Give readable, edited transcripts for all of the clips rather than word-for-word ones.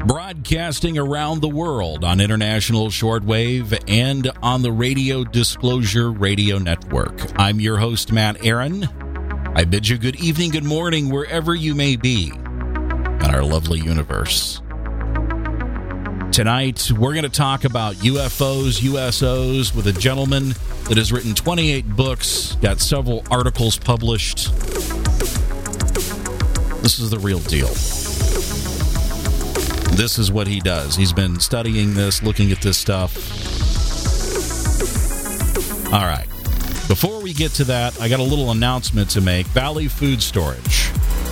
Broadcasting around the world on international shortwave and on the Radio Disclosure Radio Network. I'm your host, Matt Aaron. I bid you good evening, good morning, wherever you may be in our lovely universe. Tonight, we're going to talk about UFOs, USOs, with a gentleman that has written 28 books, got several articles published. This is the real deal. This is what he does. He's been studying this, looking at this stuff. All right. Before we get to that, I got a little announcement to make. Valley Food Storage.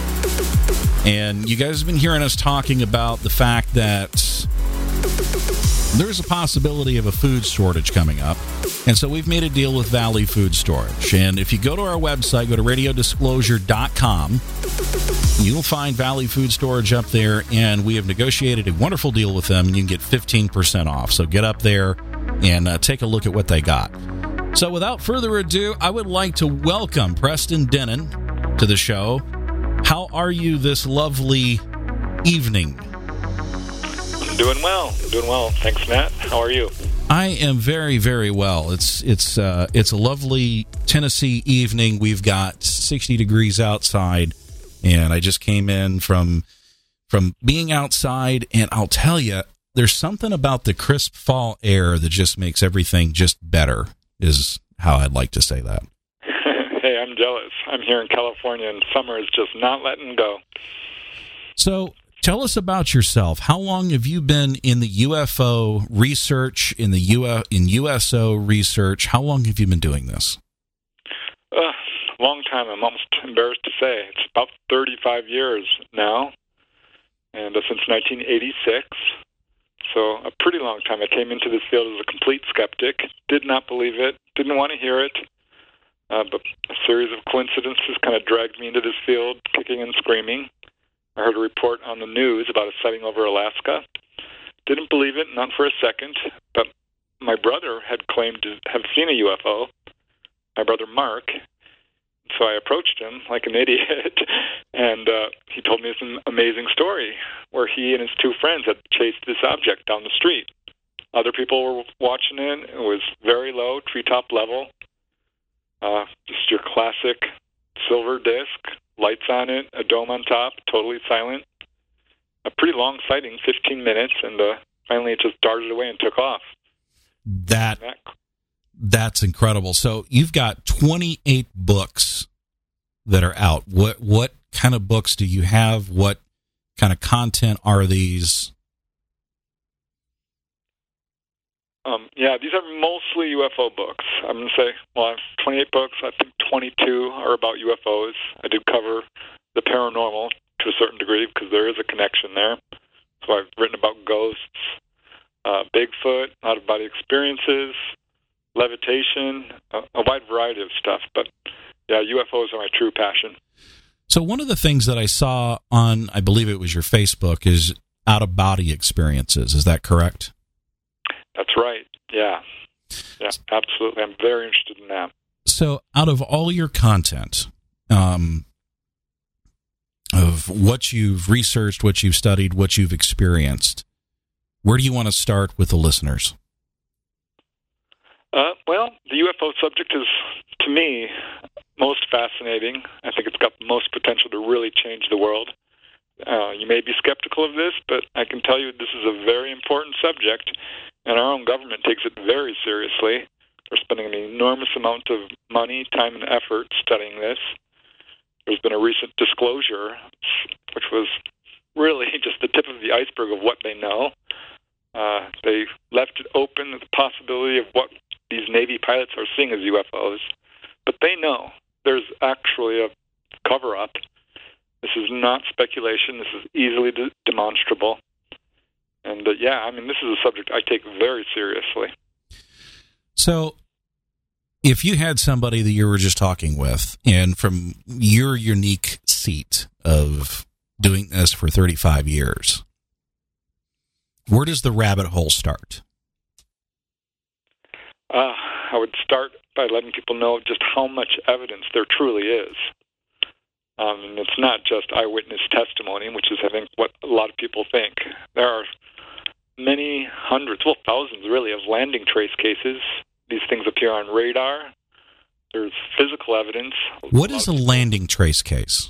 And you guys have been hearing us talking about the fact that there's a possibility of a food shortage coming up. And so we've made a deal with Valley Food Storage. And if you go to our website, go to radiodisclosure.com, you'll find Valley Food Storage up there, and we have negotiated a wonderful deal with them, and you can get 15% off. So get up there and take a look at what they got. So without further ado, I would like to welcome Preston Denon to the show. How are you this lovely evening? I'm doing well. Thanks, Matt. How are you? I am very, very well. It's a lovely Tennessee evening. We've got 60 degrees outside. And I just came in from being outside, and I'll tell you, there's something about the crisp fall air that just makes everything just better, is how I'd like to say that. Hey, I'm jealous. I'm here in California, and summer is just not letting go. So tell us about yourself. How long have you been in the UFO research, in USO research? How long have you been doing this? Long time. I'm almost embarrassed to say. It's about 35 years now, and since 1986. So a pretty long time. I came into this field as a complete skeptic, did not believe it, didn't want to hear it, but a series of coincidences kind of dragged me into this field, kicking and screaming. I heard a report on the news about a sighting over Alaska. Didn't believe it, not for a second, but my brother had claimed to have seen a UFO, my brother Mark. So I approached him like an idiot, and he told me this amazing story where he and his two friends had chased this object down the street. Other people were watching it. It was very low, treetop level, just your classic silver disc, lights on it, a dome on top, totally silent. A pretty long sighting, 15 minutes, and finally it just darted away and took off. That's incredible. So you've got 28 books that are out. What kind of books do you have? What kind of content are these? These are mostly UFO books. I'm going to say, I have 28 books. I think 22 are about UFOs. I did cover the paranormal to a certain degree because there is a connection there. So I've written about ghosts, Bigfoot, out-of-body experiences, levitation, a wide variety of stuff. But, yeah, UFOs are my true passion. So one of the things that I saw on, I believe it was your Facebook, is out-of-body experiences. Is that correct? That's right, yeah. Yeah, absolutely. I'm very interested in that. So out of all your content, of what you've researched, what you've studied, what you've experienced, where do you want to start with the listeners? The UFO subject is, to me, most fascinating. I think it's got the most potential to really change the world. You may be skeptical of this, but I can tell you this is a very important subject, and our own government takes it very seriously. They're spending an enormous amount of money, time, and effort studying this. There's been a recent disclosure, which was really just the tip of the iceberg of what they know. They left it open to the possibility of what these Navy pilots are seeing as UFOs. But they know there's actually a cover-up. This is not speculation. This is easily demonstrable. And, this is a subject I take very seriously. So if you had somebody that you were just talking with, and from your unique seat of doing this for 35 years, where does the rabbit hole start? I would start by letting people know just how much evidence there truly is. And it's not just eyewitness testimony, which is, I think, what a lot of people think. There are many hundreds, well, thousands really, of landing trace cases. These things appear on radar. There's physical evidence. What is a landing trace case?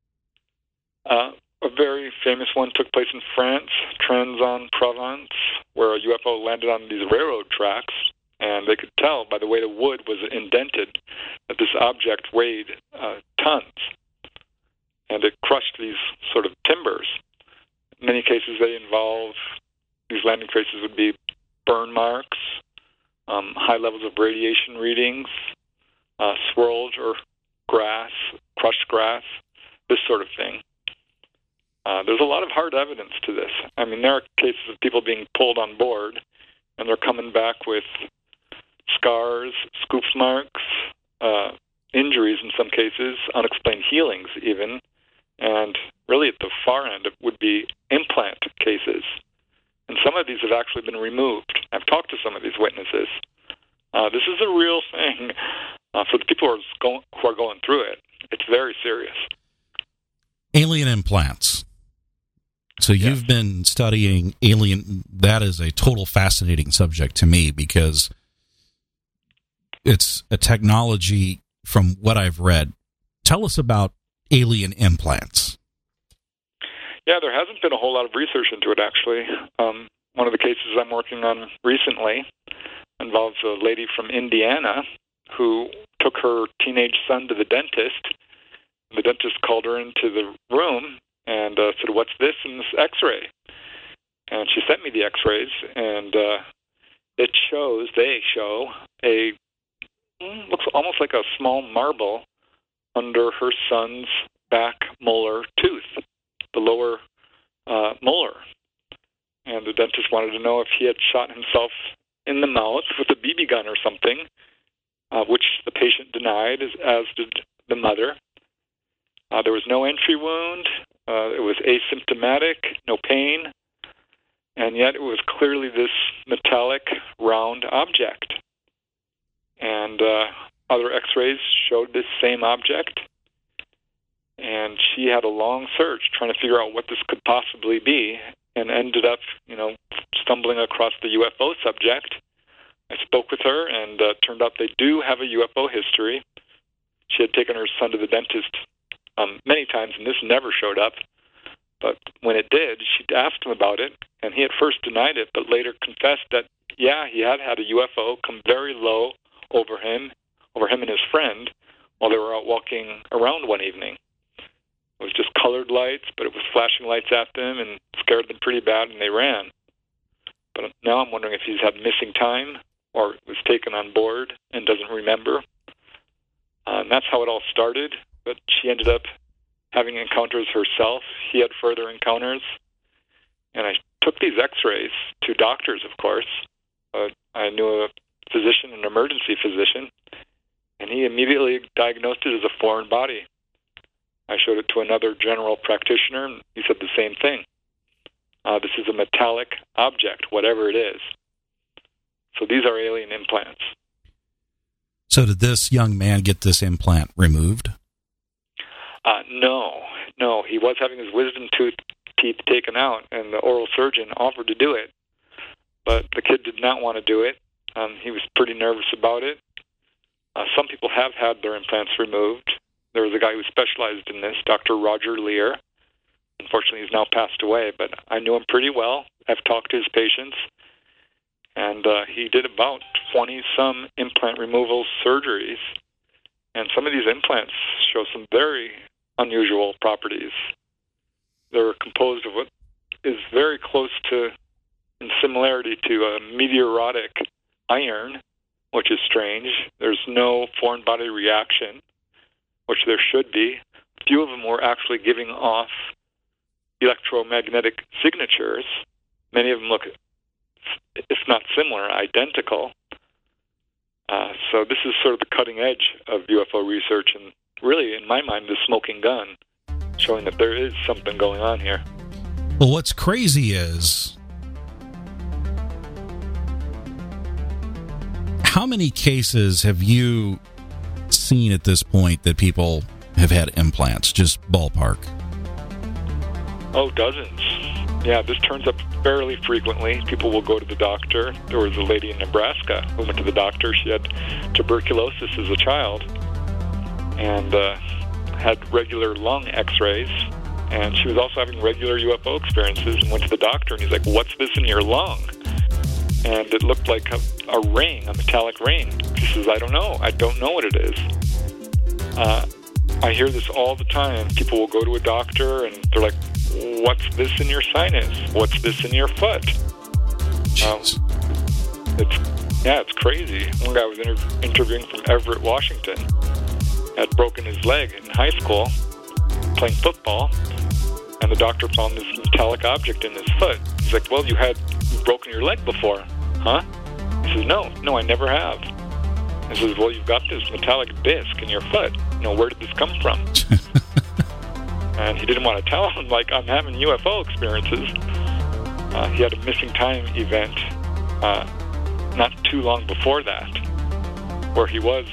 A very famous one took place in France, Trans-en-Provence, where a UFO landed on these railroad tracks, and they could tell by the way the wood was indented that this object weighed tons, and it crushed these sort of timbers. In many cases, these landing traces would be burn marks, high levels of radiation readings, swirled or grass, crushed grass, this sort of thing. There's a lot of hard evidence to this. I mean, there are cases of people being pulled on board, and they're coming back with scars, scoop marks, injuries in some cases, unexplained healings even, and really at the far end it would be implant cases. And some of these have actually been removed. I've talked to some of these witnesses. This is a real thing for the people who are going through it. It's very serious. Alien implants. So you've been studying alien. That is a total fascinating subject to me because it's a technology from what I've read. Tell us about alien implants. Yeah, there hasn't been a whole lot of research into it, actually. One of the cases I'm working on recently involves a lady from Indiana who took her teenage son to the dentist. The dentist called her into the room and said, "What's this in this X-ray?" And she sent me the X-rays, and they show a looks almost like a small marble under her son's back molar tooth, the lower molar. And the dentist wanted to know if he had shot himself in the mouth with a BB gun or something, which the patient denied, as did the mother. There was no entry wound. It was asymptomatic, no pain, and yet it was clearly this metallic, round object. And other X-rays showed this same object, and she had a long search trying to figure out what this could possibly be, and ended up, stumbling across the UFO subject. I spoke with her, and turned out they do have a UFO history. She had taken her son to the dentist many times, and this never showed up. But when it did, she asked him about it, and he at first denied it, but later confessed that, yeah, he had had a UFO come very low over him and his friend, while they were out walking around one evening. It was just colored lights, but it was flashing lights at them and scared them pretty bad, and they ran. But now I'm wondering if he's had missing time or was taken on board and doesn't remember. And that's how it all started. But she ended up having encounters herself. He had further encounters. And I took these X-rays to doctors, of course. I knew a physician, an emergency physician, and he immediately diagnosed it as a foreign body. I showed it to another general practitioner, and he said the same thing. This is a metallic object, whatever it is. So these are alien implants. So did this young man get this implant removed? No. He was having his wisdom teeth taken out, and the oral surgeon offered to do it. But the kid did not want to do it. He was pretty nervous about it. Some people have had their implants removed. There was a guy who specialized in this, Dr. Roger Lear. Unfortunately, he's now passed away, but I knew him pretty well. I've talked to his patients, and he did about 20-some implant removal surgeries. And some of these implants show some very unusual properties. They're composed of what is very close to, in similarity to, a meteoritic iron, which is strange. There's no foreign body reaction, which there should be. Few of them were actually giving off electromagnetic signatures. Many of them look, if not similar, identical. So this is sort of the cutting edge of UFO research, and really, in my mind, the smoking gun, showing that there is something going on here. Well, what's crazy is, how many cases have you seen at this point that people have had implants? Just ballpark. Oh, dozens. yeah, this turns up fairly frequently. People will go to the doctor. There was a lady in Nebraska who went to the doctor. She had tuberculosis as a child and had regular lung x-rays. And she was also having regular UFO experiences and went to the doctor, and he's like, "What's this in your lung?" And it looked like a ring, a metallic ring. She says, "I don't know. I don't know what it is." I hear this all the time. People will go to a doctor, and they're like, "What's this in your sinus? What's this in your foot?" It's crazy. One guy was interviewing from Everett, Washington, had broken his leg in high school playing football, and the doctor found this metallic object in his foot. He's like, "Well, you've broken your leg before, huh?" He says, No, I never have. He says, "Well, you've got this metallic disc in your foot. Where did this come from?" And he didn't want to tell him, like, "I'm having UFO experiences." He had a missing time event not too long before that, where he was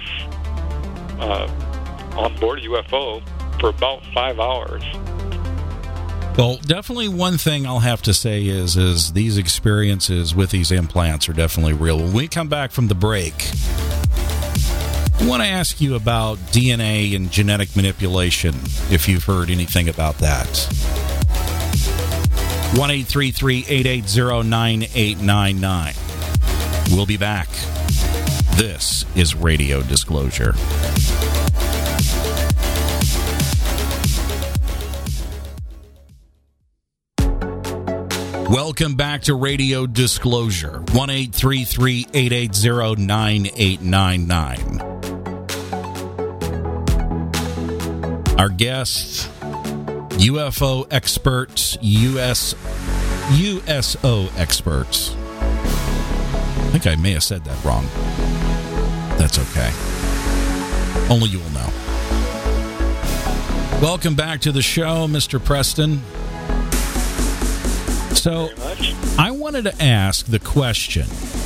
on board a UFO for about 5 hours. Well, definitely one thing I'll have to say is these experiences with these implants are definitely real. When we come back from the break, I want to ask you about DNA and genetic manipulation, if you've heard anything about that. 1-833-880-9899. We'll be back. This is Radio Disclosure. Welcome back to Radio Disclosure. 1-833-880-9899. Our guest, UFO experts, USO experts. I think I may have said that wrong. That's okay. Only you will know. Welcome back to the show, Mr. Preston. So, I wanted to ask the question,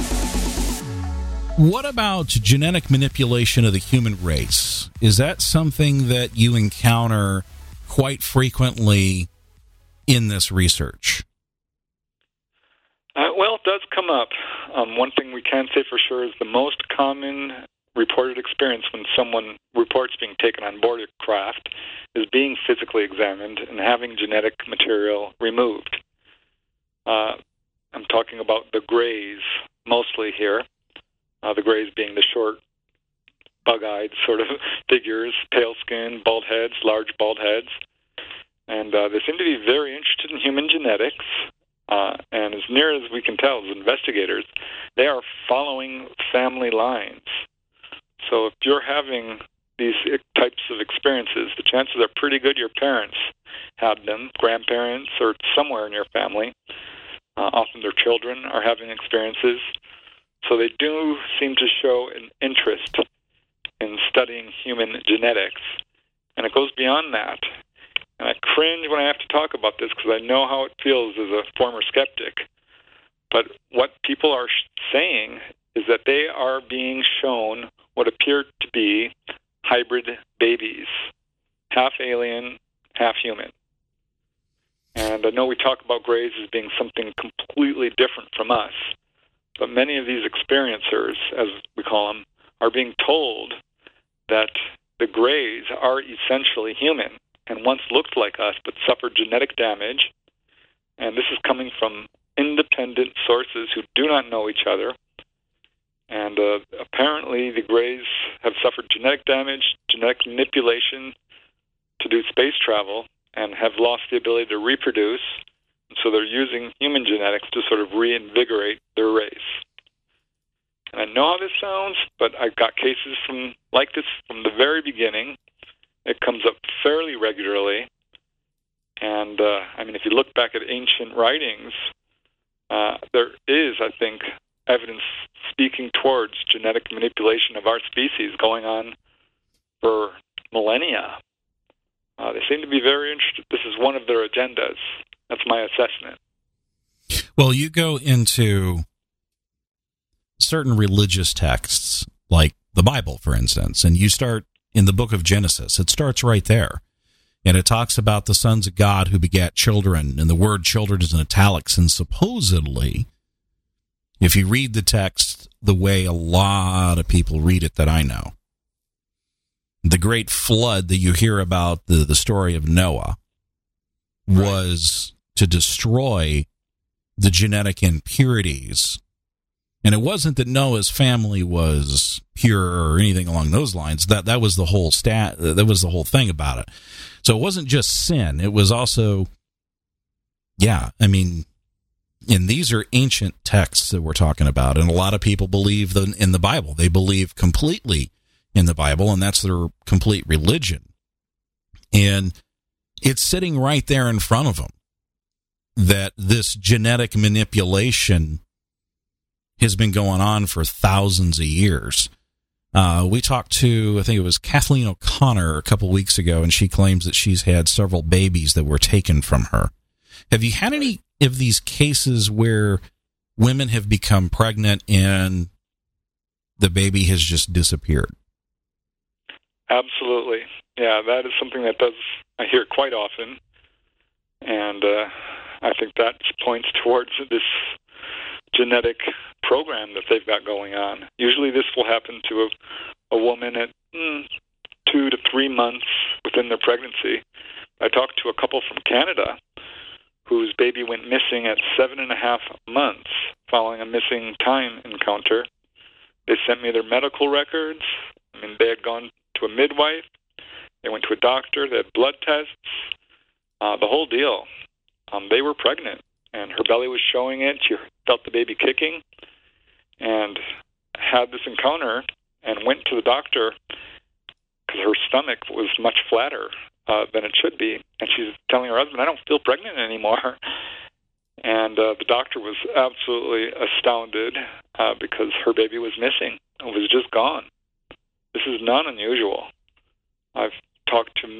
what about genetic manipulation of the human race? Is that something that you encounter quite frequently in this research? Well, it does come up. One thing we can say for sure is the most common reported experience when someone reports being taken on board a craft is being physically examined and having genetic material removed. I'm talking about the Greys mostly here. The Greys being the short, bug-eyed sort of figures, pale skin, bald heads, large bald heads. And they seem to be very interested in human genetics. And as near as we can tell as investigators, they are following family lines. So if you're having these types of experiences, the chances are pretty good your parents had them, grandparents, or somewhere in your family. Often their children are having experiences. So they do seem to show an interest in studying human genetics. And it goes beyond that. And I cringe when I have to talk about this because I know how it feels as a former skeptic. But what people are saying is that they are being shown what appeared to be hybrid babies, half alien, half human. And I know we talk about Greys as being something completely different from us, but many of these experiencers, as we call them, are being told that the Greys are essentially human and once looked like us but suffered genetic damage. And this is coming from independent sources who do not know each other. And apparently the Greys have suffered genetic damage, genetic manipulation to do space travel, and have lost the ability to reproduce. And so they're using human genetics to sort of reinvigorate their race. And I know how this sounds, but I've got cases like this from the very beginning. It comes up fairly regularly. And, if you look back at ancient writings, there is, I think, evidence speaking towards genetic manipulation of our species going on for millennia. They seem to be very interested. This is one of their agendas. That's my assessment. Well, you go into certain religious texts, like the Bible, for instance, and you start in the book of Genesis. It starts right there. And it talks about the sons of God who begat children, and the word children is in italics. And supposedly, if you read the text the way a lot of people read it that I know, the great flood that you hear about, the story of Noah, was to destroy the genetic impurities. And it wasn't that Noah's family was pure or anything along those lines. That was the whole that was the whole thing about it. So it wasn't just sin. It was also, and these are ancient texts that we're talking about. And a lot of people believe in the Bible. They believe completely in the Bible, and that's their complete religion. And it's sitting right there in front of them that this genetic manipulation has been going on for thousands of years. We talked to, I think it was Kathleen O'Connor a couple weeks ago, and she claims that she's had several babies that were taken from her. Have you had any of these cases where women have become pregnant and the baby has just disappeared? Absolutely. Yeah, that is something that I hear quite often. And I think that points towards this genetic program that they've got going on. Usually this will happen to a woman at 2 to 3 months within their pregnancy. I talked to a couple from Canada whose baby went missing at 7.5 months following a missing time encounter. They sent me their medical records. They had gone to a midwife. They went to a doctor. They had blood tests. The whole deal. They were pregnant, and her belly was showing it. She felt the baby kicking and had this encounter and went to the doctor because her stomach was much flatter than it should be. And she's telling her husband, I don't feel pregnant anymore. And the doctor was absolutely astounded because her baby was missing. It was just gone. This is not unusual. I've talked to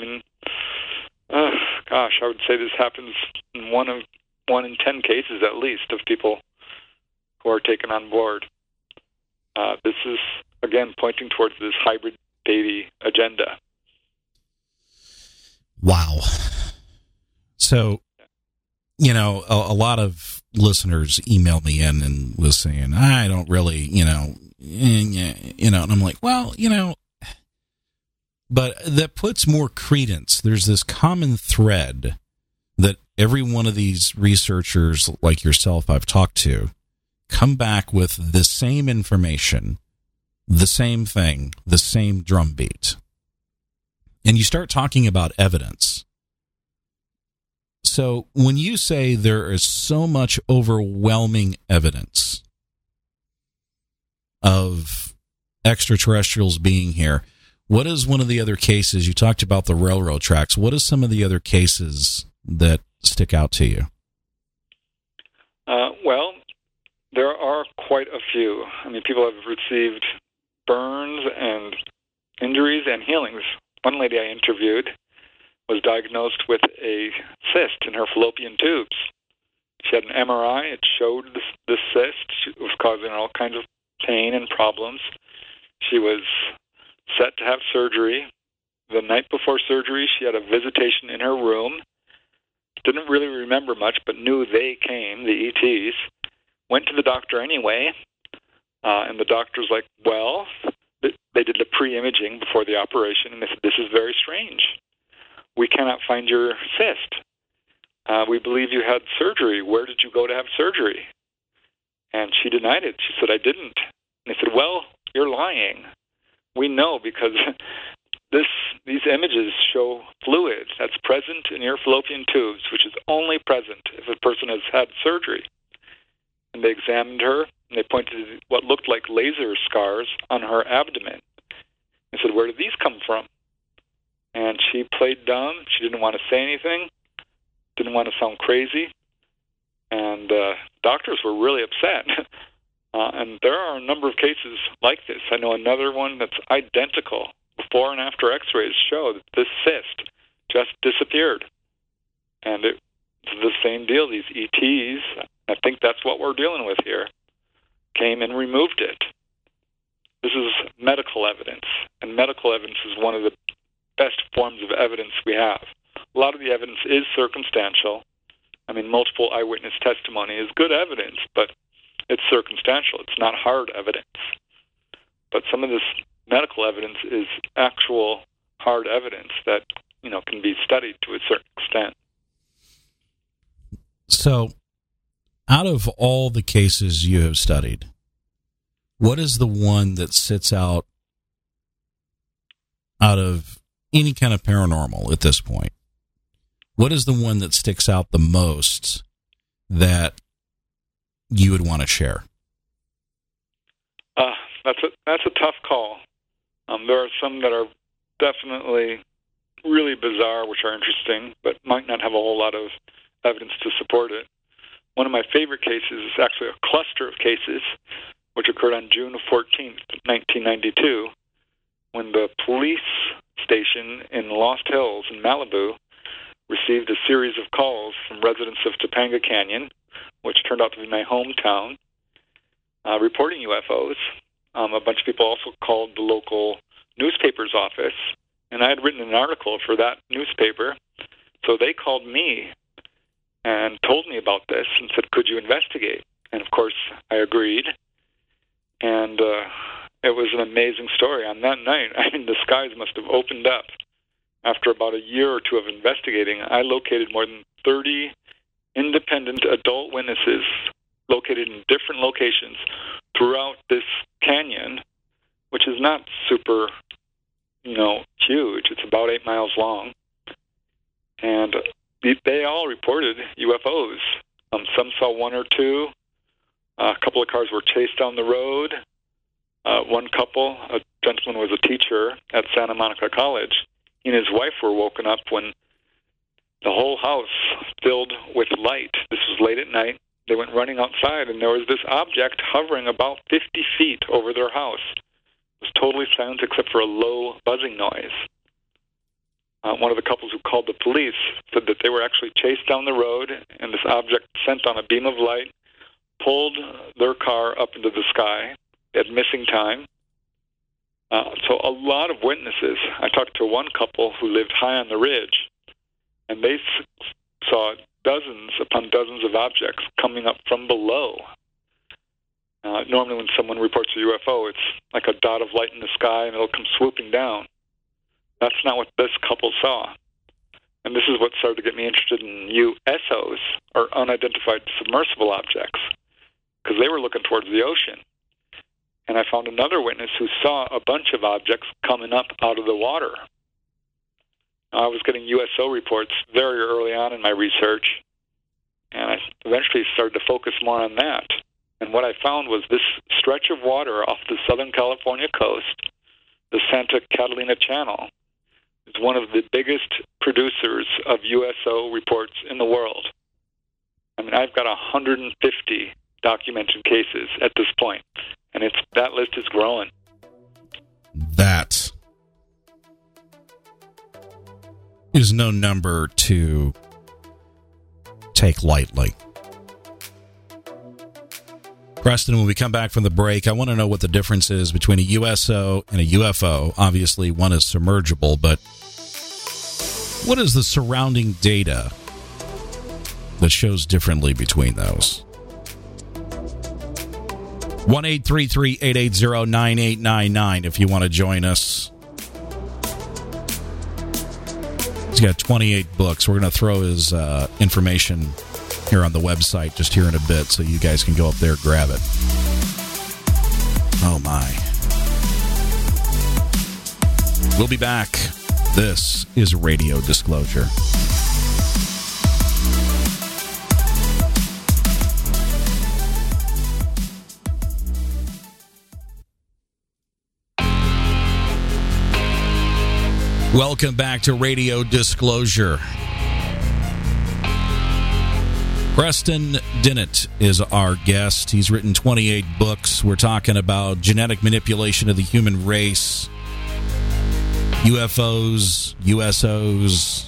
I would say this happens in 1 in 10 cases at least of people who are taken on board. This is, again, pointing towards this hybrid baby agenda. Wow. So, a lot of listeners emailed me in and was saying, I don't really, and I'm like, but that puts more credence. There's this common thread that every one of these researchers like yourself I've talked to come back with the same information, the same thing, the same drumbeat. And you start talking about evidence. So when you say there is so much overwhelming evidence of extraterrestrials being here, what is one of the other cases? You talked about the railroad tracks. What is some of the other cases that stick out to you? Well, there are quite a few. People have received burns and injuries and healings. One lady I interviewed was diagnosed with a cyst in her fallopian tubes. She had an MRI. It showed this cyst. It was causing all kinds of pain and problems. She was set to have surgery. The night before surgery, she had a visitation in her room. Didn't really remember much, but knew they came, the ETs. Went to the doctor anyway, and the doctor's like, well, they did the pre-imaging before the operation, and they said, this is very strange. We cannot find your cyst. We believe you had surgery. Where did you go to have surgery? And she denied it. She said, I didn't. And they said, well, you're lying. We know because these images show fluid that's present in your fallopian tubes, which is only present if a person has had surgery. And they examined her, and they pointed to what looked like laser scars on her abdomen. They said, where did these come from? And she played dumb. She didn't want to say anything, didn't want to sound crazy. And doctors were really upset. And there are a number of cases like this. I know another one that's identical. Before and after x-rays show that this cyst just disappeared. And it's the same deal. These ETs, I think that's what we're dealing with here, came and removed it. This is medical evidence. And medical evidence is one of the best forms of evidence we have. A lot of the evidence is circumstantial. I mean, multiple eyewitness testimony is good evidence, but it's circumstantial. It's not hard evidence. But some of this medical evidence is actual hard evidence that, can be studied to a certain extent. So, out of all the cases you have studied, what is the one that sits out of any kind of paranormal at this point? What is the one that sticks out the most that you would want to share? That's a tough call. There are some that are definitely really bizarre, which are interesting, but might not have a whole lot of evidence to support it. One of my favorite cases is actually a cluster of cases which occurred on June 14th, 1992, when the police station in Lost Hills in Malibu received a series of calls from residents of Topanga Canyon, which turned out to be my hometown, reporting UFOs. A bunch of people also called the local newspaper's office, and I had written an article for that newspaper, so they called me and told me about this and said, could you investigate? And of course, I agreed, and it was an amazing story. On that night, the skies must have opened up. After about a year or two of investigating, I located more than 30 independent adult witnesses located in different locations throughout this canyon, which is not super, huge. It's about 8 miles long. And they all reported UFOs. Some saw one or two. A couple of cars were chased down the road. One couple, a gentleman was a teacher at Santa Monica College. He and his wife were woken up when the whole house filled with light. This was late at night. They went running outside, and there was this object hovering about 50 feet over their house. It was totally silent except for a low buzzing noise. One of the couples who called the police said that they were actually chased down the road, and this object sent on a beam of light pulled their car up into the sky at missing time. So a lot of witnesses. I talked to one couple who lived high on the ridge, and they saw dozens upon dozens of objects coming up from below. Normally when someone reports a UFO, it's like a dot of light in the sky, and it'll come swooping down. That's not what this couple saw. And this is what started to get me interested in USOs, or unidentified submersible objects, because they were looking towards the ocean. And I found another witness who saw a bunch of objects coming up out of the water. I was getting USO reports very early on in my research, and I eventually started to focus more on that. And what I found was this stretch of water off the Southern California coast, the Santa Catalina Channel, is one of the biggest producers of USO reports in the world. I've got 150 documented cases at this point, and that list is growing. That is no number to take lightly. Preston, when we come back from the break, I want to know what the difference is between a USO and a UFO. Obviously, one is submergible, but what is the surrounding data that shows differently between those? 1-833-880-9899 if you want to join us. He's got 28 books. We're going to throw his information here on the website just here in a bit so you guys can go up there and grab it. Oh, my. We'll be back. This is Radio Disclosure. Welcome back to Radio Disclosure. Preston Dennett is our guest. He's written 28 books. We're talking about genetic manipulation of the human race, UFOs, USOs.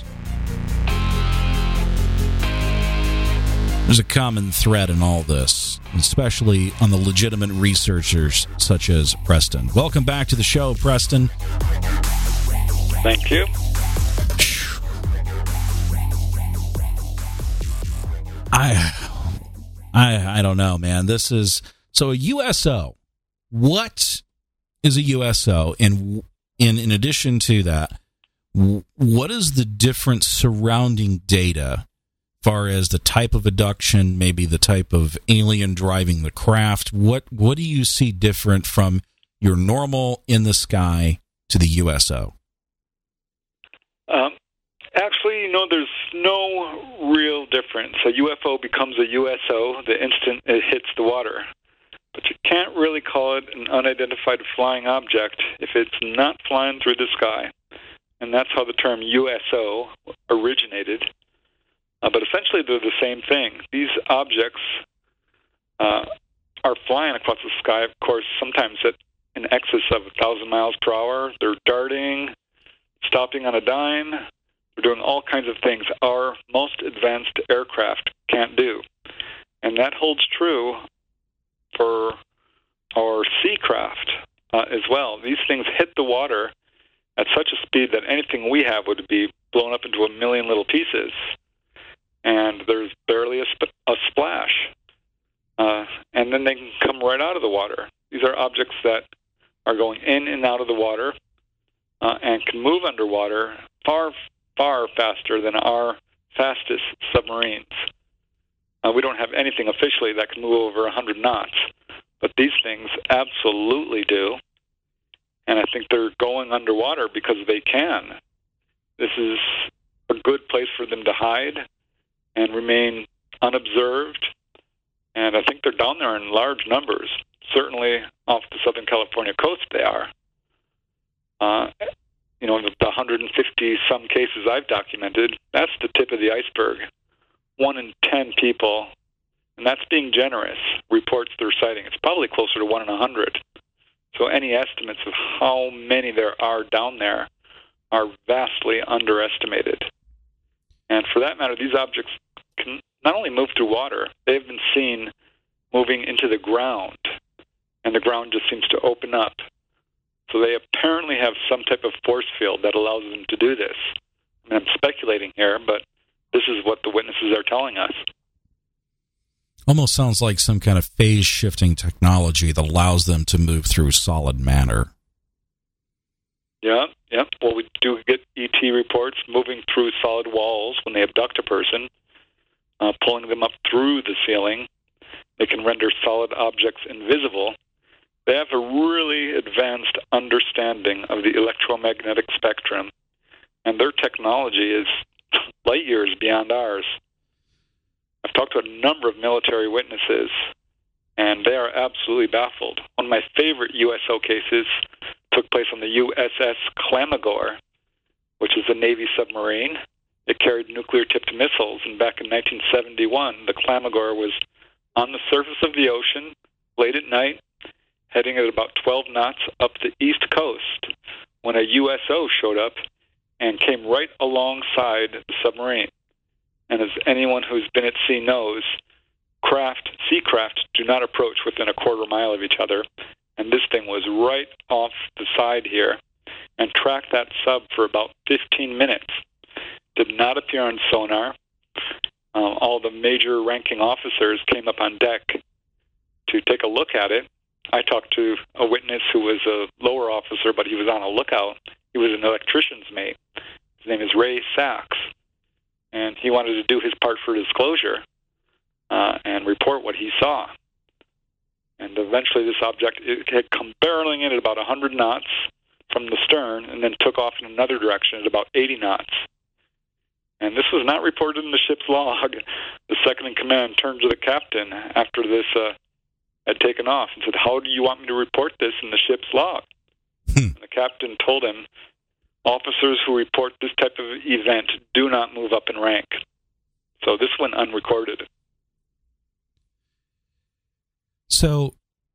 There's a common thread in all this, especially on the legitimate researchers such as Preston. Welcome back to the show, Preston. Thank you. I don't know, man. This is so a USO. What is a USO? And in addition to that, what is the different surrounding data as far as the type of abduction, maybe the type of alien driving the craft? What do you see different from your normal in the sky to the USO? Actually, there's no real difference. A UFO becomes a USO the instant it hits the water. But you can't really call it an unidentified flying object if it's not flying through the sky. And that's how the term USO originated. But essentially, they're the same thing. These objects are flying across the sky, of course, sometimes at an excess of 1,000 miles per hour. They're darting, stopping on a dime. They're doing all kinds of things our most advanced aircraft can't do. And that holds true for our sea craft as well. These things hit the water at such a speed that anything we have would be blown up into a million little pieces. And there's barely a splash. And then they can come right out of the water. These are objects that are going in and out of the water and can move underwater far faster than our fastest submarines. We don't have anything officially that can move over 100 knots, but these things absolutely do. And I think they're going underwater because they can. This is a good place for them to hide and remain unobserved. And I think they're down there in large numbers. Certainly off the Southern California coast they are. The 150-some cases I've documented, that's the tip of the iceberg. 1 in 10 people, and that's being generous, reports their sighting. It's probably closer to 1 in 100. So any estimates of how many there are down there are vastly underestimated. And for that matter, these objects can not only move through water, they've been seen moving into the ground, and the ground just seems to open up. So they apparently have some type of force field that allows them to do this. I mean, I'm speculating here, but this is what the witnesses are telling us. Almost sounds like some kind of phase-shifting technology that allows them to move through solid matter. Yeah. Well, we do get ET reports moving through solid walls when they abduct a person, pulling them up through the ceiling. They can render solid objects invisible. They have a really advanced understanding of the electromagnetic spectrum, and their technology is light years beyond ours. I've talked to a number of military witnesses, and they are absolutely baffled. One of my favorite USO cases took place on the USS Clamagore, which is a Navy submarine. It carried nuclear-tipped missiles, and back in 1971, the Clamagore was on the surface of the ocean late at night, heading at about 12 knots up the east coast, when a USO showed up and came right alongside the submarine. And as anyone who's been at sea knows, sea craft do not approach within a quarter mile of each other. And this thing was right off the side here and tracked that sub for about 15 minutes. Did not appear on sonar. All the major ranking officers came up on deck to take a look at it. I talked to a witness who was a lower officer, but he was on a lookout. He was an electrician's mate. His name is Ray Sachs, and he wanted to do his part for disclosure and report what he saw. And eventually this object, it had come barreling in at about 100 knots from the stern and then took off in another direction at about 80 knots. And this was not reported in the ship's log. The second-in-command turned to the captain after this had taken off and said, "How do you want me to report this in the ship's log?" And the captain told him, "Officers who report this type of event do not move up in rank." So this went unrecorded. So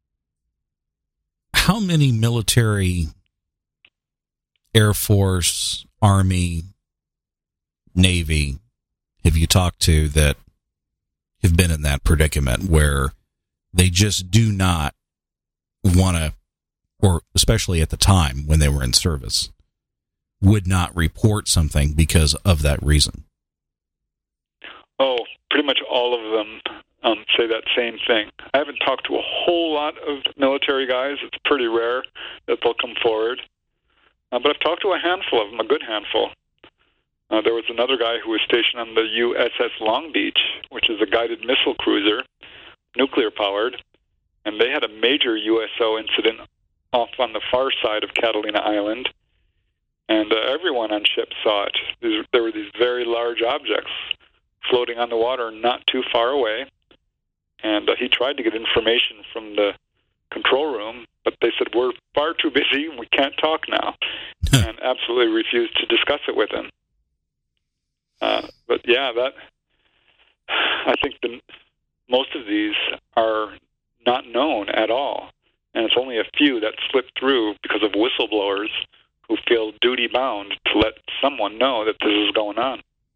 how many military, Air Force, Army, Navy have you talked to that have been in that predicament where they just do not want to, or especially at the time when they were in service, would not report something because of that reason? Oh, pretty much all of them say that same thing. I haven't talked to a whole lot of military guys. It's pretty rare that they'll come forward. But I've talked to a handful of them, a good handful. There was another guy who was stationed on the USS Long Beach, which is a guided missile cruiser, nuclear-powered, and they had a major USO incident off on the far side of Catalina Island, and everyone on ship saw it. There were these very large objects floating on the water not too far away, and he tried to get information from the control room, but they said, we're far too busy, we can't talk now, and absolutely refused to discuss it with him. But yeah, I think most of these are not known at all, and it's only a few that slip through because of whistleblowers who feel duty-bound to let someone know that this is going on.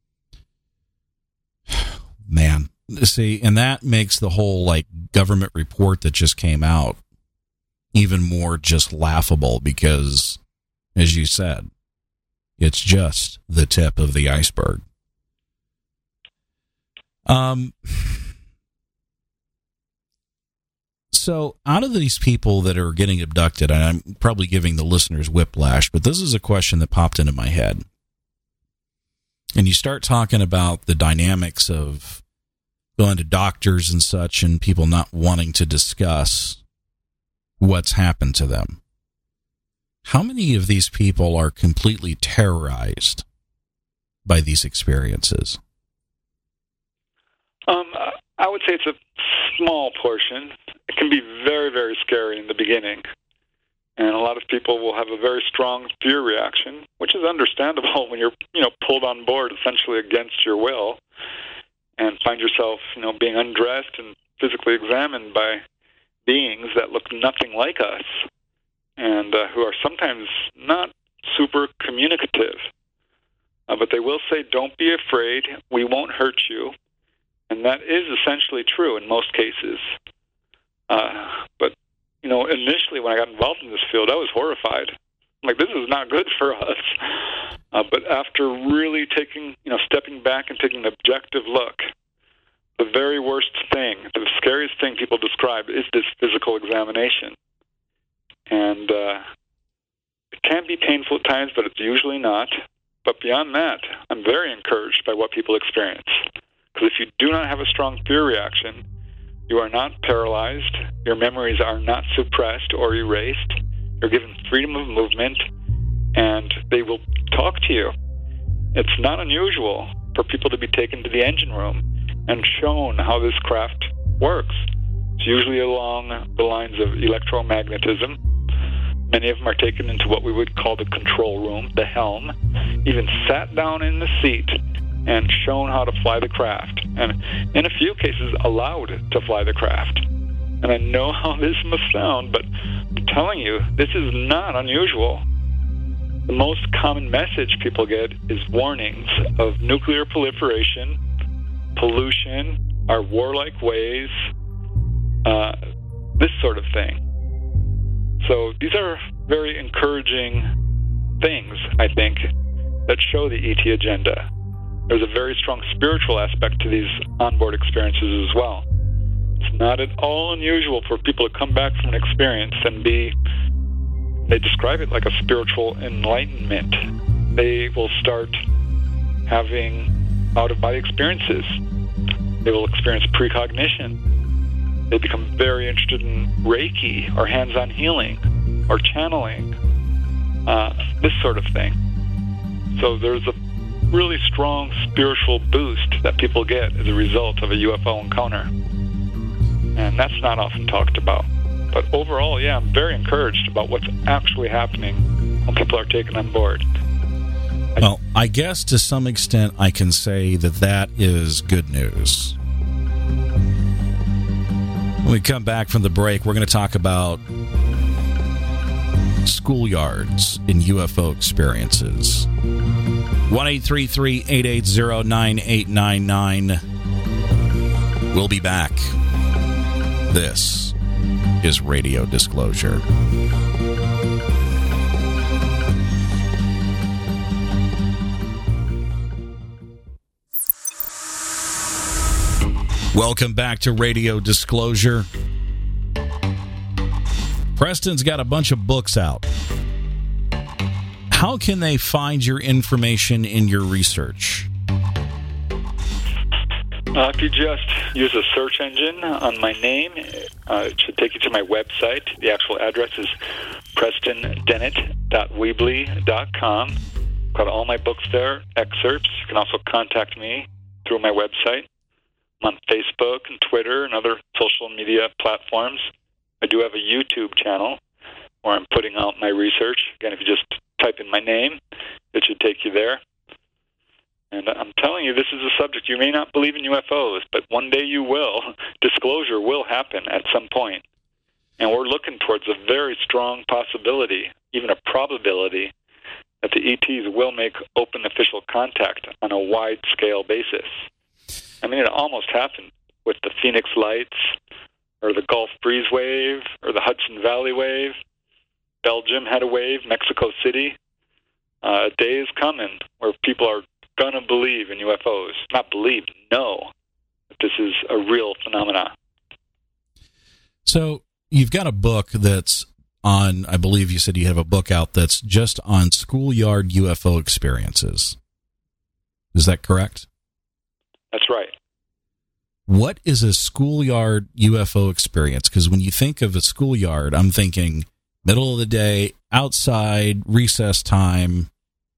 Man, see, and that makes the whole government report that just came out even more just laughable because, as you said, it's just the tip of the iceberg. So out of these people that are getting abducted, and I'm probably giving the listeners whiplash, but this is a question that popped into my head. And you start talking about the dynamics of going to doctors and such and people not wanting to discuss what's happened to them. How many of these people are completely terrorized by these experiences? I would say it's a small portion. It can be very, very scary in the beginning. And a lot of people will have a very strong fear reaction, which is understandable when you're, pulled on board essentially against your will and find yourself, being undressed and physically examined by beings that look nothing like us and who are sometimes not super communicative. But they will say, don't be afraid, we won't hurt you. And that is essentially true in most cases. But, initially when I got involved in this field, I was horrified. I'm like, this is not good for us. But after really stepping back and taking an objective look, the very worst thing, the scariest thing people describe is this physical examination. And it can be painful at times, but it's usually not. But beyond that, I'm very encouraged by what people experience. Because if you do not have a strong fear reaction, you are not paralyzed, your memories are not suppressed or erased, you're given freedom of movement, and they will talk to you. It's not unusual for people to be taken to the engine room and shown how this craft works. It's usually along the lines of electromagnetism. Many of them are taken into what we would call the control room, the helm, even sat down in the seat and shown how to fly the craft, and in a few cases allowed to fly the craft. And I know how this must sound, but I'm telling you, this is not unusual. The most common message people get is warnings of nuclear proliferation, pollution, our warlike ways, this sort of thing. So these are very encouraging things, I think, that show the ET agenda. There's a very strong spiritual aspect to these onboard experiences as well. It's not at all unusual for people to come back from an experience and they describe it like a spiritual enlightenment. They will start having out-of-body experiences. They will experience precognition. They become very interested in Reiki or hands-on healing or channeling, this sort of thing. So there's a really strong spiritual boost that people get as a result of a UFO encounter. And that's not often talked about. But overall, yeah, I'm very encouraged about what's actually happening when people are taken on board. Well, I guess to some extent I can say that is good news. When we come back from the break, we're going to talk about schoolyards in UFO experiences. 1-833-880-9899. We'll be back. This is Radio Disclosure. Welcome back to Radio Disclosure. Preston's got a bunch of books out. How can they find your information in your research? If you just use a search engine on my name, it should take you to my website. The actual address is prestondennett.weebly.com. Got all my books there, excerpts. You can also contact me through my website. I'm on Facebook and Twitter and other social media platforms. I do have a YouTube channel where I'm putting out my research. Again, if you just type in my name, it should take you there. And I'm telling you, this is a subject. You may not believe in UFOs, but one day you will. Disclosure will happen at some point. And we're looking towards a very strong possibility, even a probability, that the ETs will make open official contact on a wide-scale basis. I mean, it almost happened with the Phoenix Lights, or the Gulf Breeze wave, or the Hudson Valley wave. Belgium had a wave, Mexico City. A day is coming where people are going to believe in UFOs. Not believe, know that this is a real phenomenon. So you've got a book that's on, I believe you said you have a book out that's just on schoolyard UFO experiences. Is that correct? That's right. What is a schoolyard UFO experience? Because when you think of a schoolyard, I'm thinking middle of the day, outside, recess time.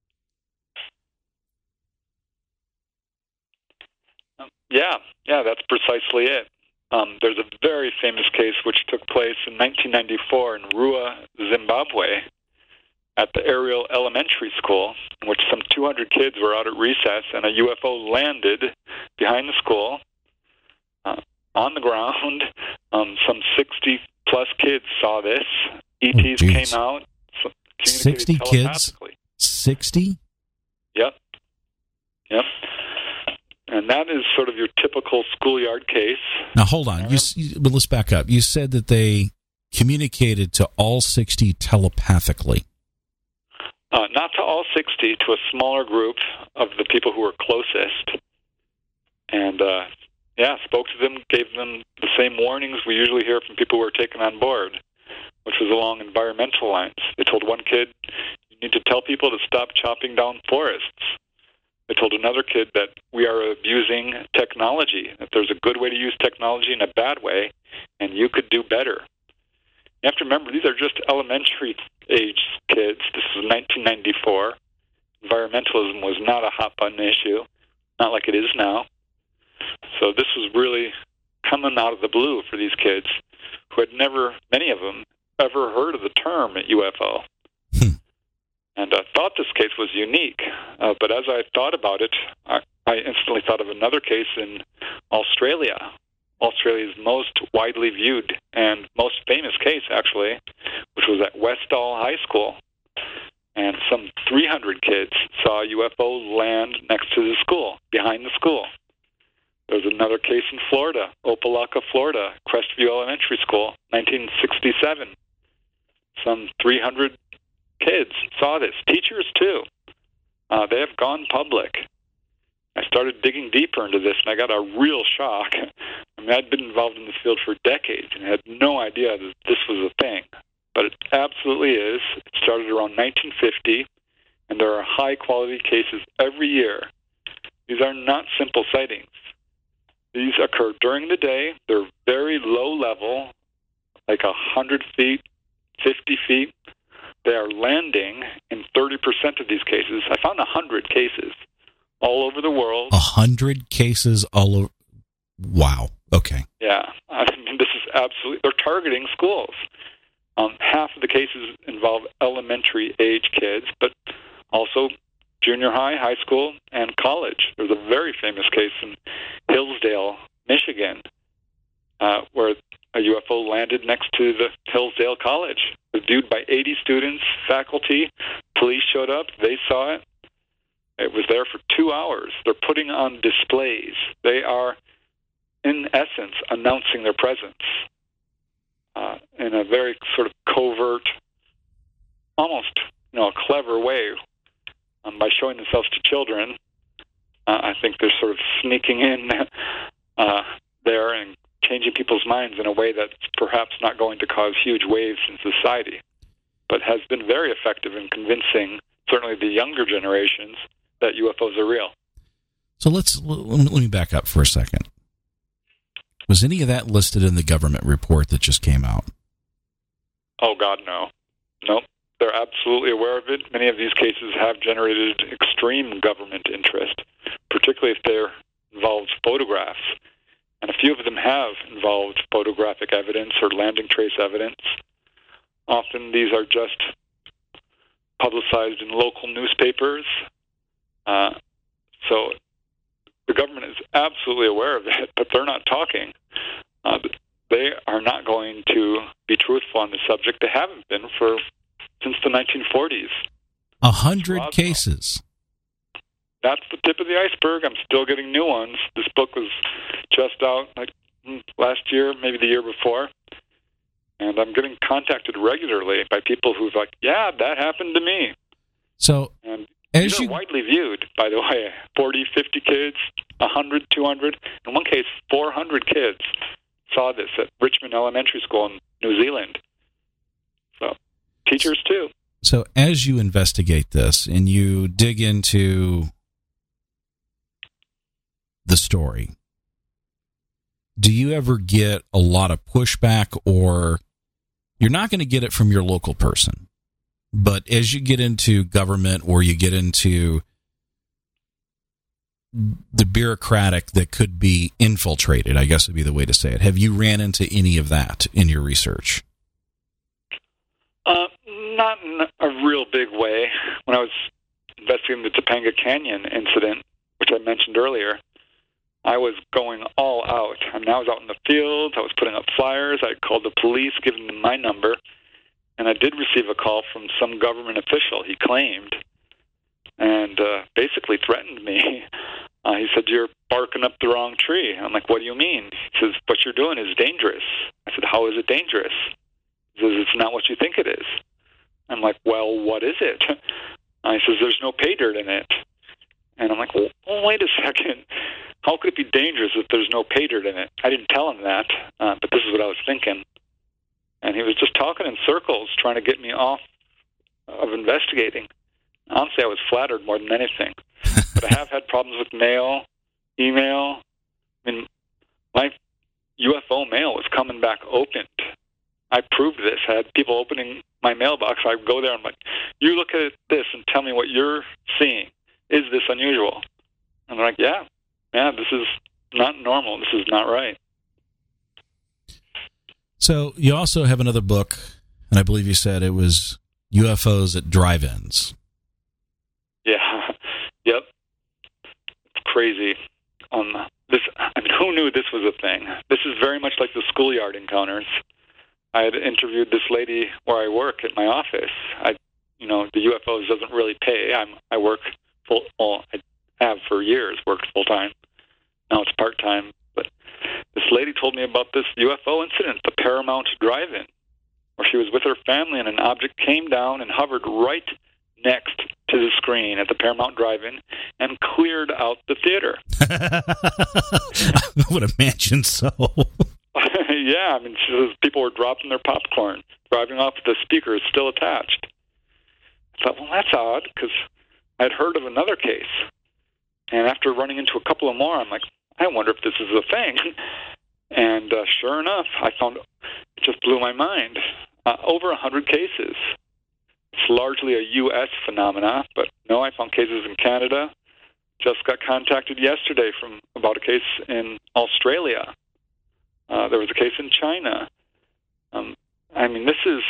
Yeah, that's precisely it. There's a very famous case which took place in 1994 in Rua, Zimbabwe, at the Ariel Elementary School, in which some 200 kids were out at recess, and a UFO landed behind the school on the ground. Some 60-plus kids saw this. ETs came out. 60 kids? 60? Yep. And that is sort of your typical schoolyard case. Now, hold on. But let's back up. You said that they communicated to all 60 telepathically. Not to all 60, to a smaller group of the people who were closest. And, spoke to them, gave them the same warnings we usually hear from people who are taken on board, which was along environmental lines. They told one kid, you need to tell people to stop chopping down forests. They told another kid that we are abusing technology, that there's a good way to use technology and a bad way, and you could do better. You have to remember, these are just elementary-age kids. This was 1994. Environmentalism was not a hot-button issue, not like it is now. So this was really coming out of the blue for these kids who had never, many of them, ever heard of the term UFO. And I thought this case was unique. But as I thought about it, I instantly thought of another case in Australia. Australia's most widely viewed and most famous case, actually, which was at Westall High School. And some 300 kids saw a UFO land next to the school, behind the school. There's another case in Florida, Opelika, Florida, Crestview Elementary School, 1967. Some 300 kids saw this. Teachers, too. They have gone public. I started digging deeper into this, and I got a real shock. I mean, I'd been involved in this field for decades and had no idea that this was a thing. But it absolutely is. It started around 1950, and there are high-quality cases every year. These are not simple sightings. These occur during the day. They're very low level, like 100 feet, 50 feet. They are landing in 30% of these cases. I found 100 cases all over the world. 100 cases all over? Wow. Okay. Yeah. I mean, this is absolutely... They're targeting schools. Half of the cases involve elementary-age kids, but also junior high, high school, and college. There's a very famous case in Hillsdale, Michigan, where a UFO landed next to the Hillsdale College. It was viewed by 80 students, faculty. Police showed up. They saw it. It was there for 2 hours. They're putting on displays. They are, in essence, announcing their presence in a very sort of covert, almost a clever way. By showing themselves to children, I think they're sort of sneaking in there and changing people's minds in a way that's perhaps not going to cause huge waves in society, but has been very effective in convincing certainly the younger generations that UFOs are real. So let me back up for a second. Was any of that listed in the government report that just came out? Oh, God, no. Nope. They're absolutely aware of it. Many of these cases have generated extreme government interest, particularly if they're involved photographs. And a few of them have involved photographic evidence or landing trace evidence. Often these are just publicized in local newspapers. So the government is absolutely aware of it, but they're not talking. They are not going to be truthful on the subject. They haven't been since the 1940s. 100 cases. That's the tip of the iceberg. I'm still getting new ones. This book was just out last year, maybe the year before. And I'm getting contacted regularly by people who's like, yeah, that happened to me. So, and these are widely viewed, by the way. 40, 50 kids, 100, 200. In one case, 400 kids saw this at Richmond Elementary School in New Zealand. So, teachers too. So, as you investigate this and you dig into the story, do you ever get a lot of pushback, or you're not going to get it from your local person, but as you get into government or you get into the bureaucratic that could be infiltrated, I guess would be the way to say it, have you ran into any of that in your research? Not in a real big way. When I was investigating the Topanga Canyon incident, which I mentioned earlier, I was going all out. I mean, I was out in the field. I was putting up flyers. I called the police, giving them my number, and I did receive a call from some government official, he claimed, and basically threatened me. He said, you're barking up the wrong tree. I'm like, what do you mean? He says, what you're doing is dangerous. I said, how is it dangerous? He says, it's not what you think it is. I'm like, well, what is it? He says, there's no pay dirt in it. And I'm like, well, wait a second. How could it be dangerous if there's no pay dirt in it? I didn't tell him that, but this is what I was thinking. And he was just talking in circles, trying to get me off of investigating. Honestly, I was flattered more than anything. But I have had problems with mail, email. I mean, my UFO mail was coming back opened. I proved this. I had people opening my mailbox. I would go there and I'm like, you look at this and tell me what you're seeing. Is this unusual? And they're like, yeah, this is not normal. This is not right. So you also have another book, and I believe you said it was UFOs at Drive-Ins. Yeah. Yep. It's crazy. Who knew this was a thing? This is very much like the schoolyard encounters. I had interviewed this lady where I work at my office. The UFOs doesn't really pay. I work I have for years worked full time. Now it's part time. But this lady told me about this UFO incident, the Paramount Drive-In, where she was with her family and an object came down and hovered right next to the screen at the Paramount Drive-In and cleared out the theater. I would imagine so. Yeah, I mean, she says people were dropping their popcorn, driving off with the speakers still attached. I thought, well, that's odd, because I'd heard of another case. And after running into a couple of more, I'm like, I wonder if this is a thing. And sure enough, I found it just blew my mind. Over 100 cases. It's largely a U.S. phenomena, but no, I found cases in Canada. Just got contacted yesterday about a case in Australia. There was a case in China. This is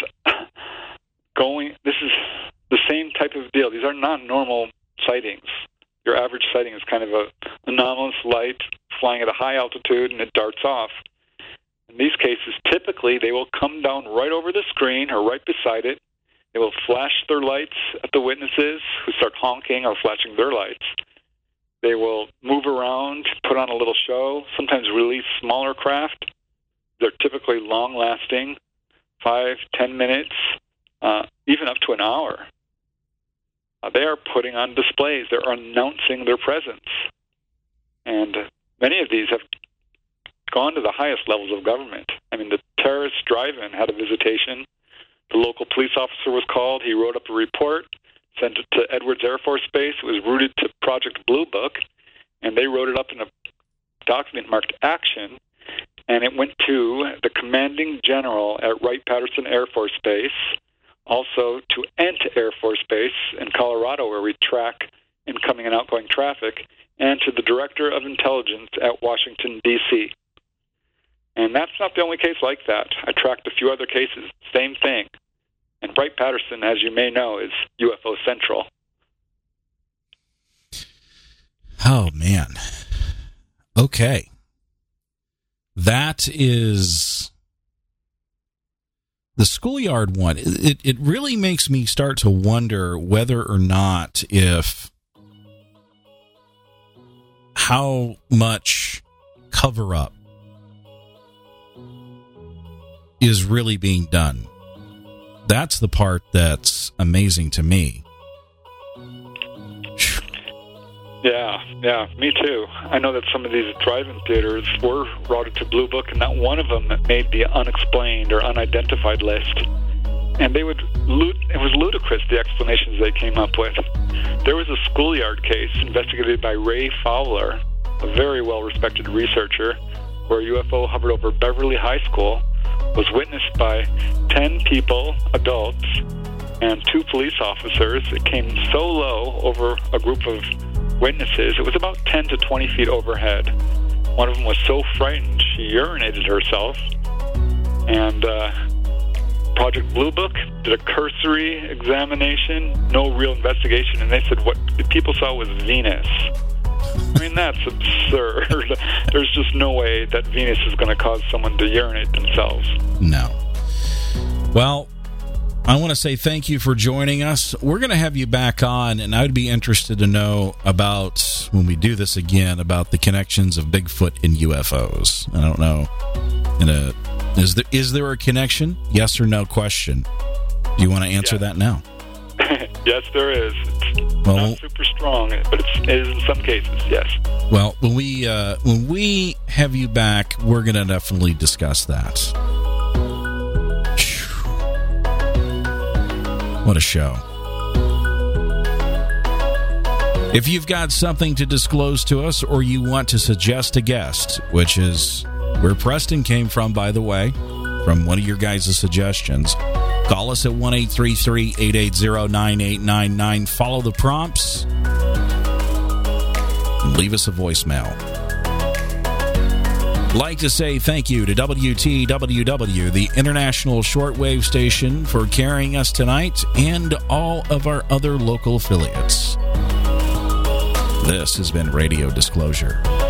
the same type of deal. These are not normal sightings. Your average sighting is kind of a anomalous light flying at a high altitude and it darts off. In these cases, typically they will come down right over the screen or right beside it. They will flash their lights at the witnesses who start honking or flashing their lights. They will move around, put on a little show, sometimes release smaller craft. They're typically long-lasting, 5-10 minutes, even up to an hour. They are putting on displays. They're announcing their presence. And many of these have gone to the highest levels of government. I mean, the terrorist drive-in had a visitation. The local police officer was called. He wrote up a report, sent it to Edwards Air Force Base. It was routed to Project Blue Book, and they wrote it up in a document marked Action, and it went to the commanding general at Wright-Patterson Air Force Base, also to Ent Air Force Base in Colorado, where we track incoming and outgoing traffic, and to the Director of Intelligence at Washington, D.C. And that's not the only case like that. I tracked a few other cases, same thing. And Wright-Patterson, as you may know, is UFO Central. Oh, man. Okay. That is the schoolyard one. It really makes me start to wonder whether or not how much cover-up is really being done. That's the part that's amazing to me. Yeah, me too. I know that some of these drive-in theaters were routed to Blue Book, and not one of them made the unexplained or unidentified list. And it was ludicrous, the explanations they came up with. There was a schoolyard case investigated by Ray Fowler, a very well-respected researcher, where a UFO hovered over Beverly High School, was witnessed by 10 people, adults, and 2 police officers. It came so low over a group of witnesses. It was about 10 to 20 feet overhead. One of them was so frightened she urinated herself. And Project Blue Book did a cursory examination, no real investigation, and they said what the people saw was Venus. I mean, that's absurd. There's just no way that Venus is going to cause someone to urinate themselves. No. Well, I want to say thank you for joining us. We're going to have you back on, and I would be interested to know about, when we do this again, about the connections of Bigfoot and UFOs. I don't know. Is there a connection? Yes or no question. Do you want to answer that now? Yes, there is. It's not super strong, but it is in some cases, yes. Well, when we have you back, we're going to definitely discuss that. What a show. If you've got something to disclose to us, or you want to suggest a guest, which is where Preston came from, by the way, from one of your guys' suggestions, call us at 1-833-880-9899. Follow the prompts and leave us a voicemail. Like to say thank you to WTWW, the international shortwave station, for carrying us tonight, and all of our other local affiliates. This has been Radio Disclosure.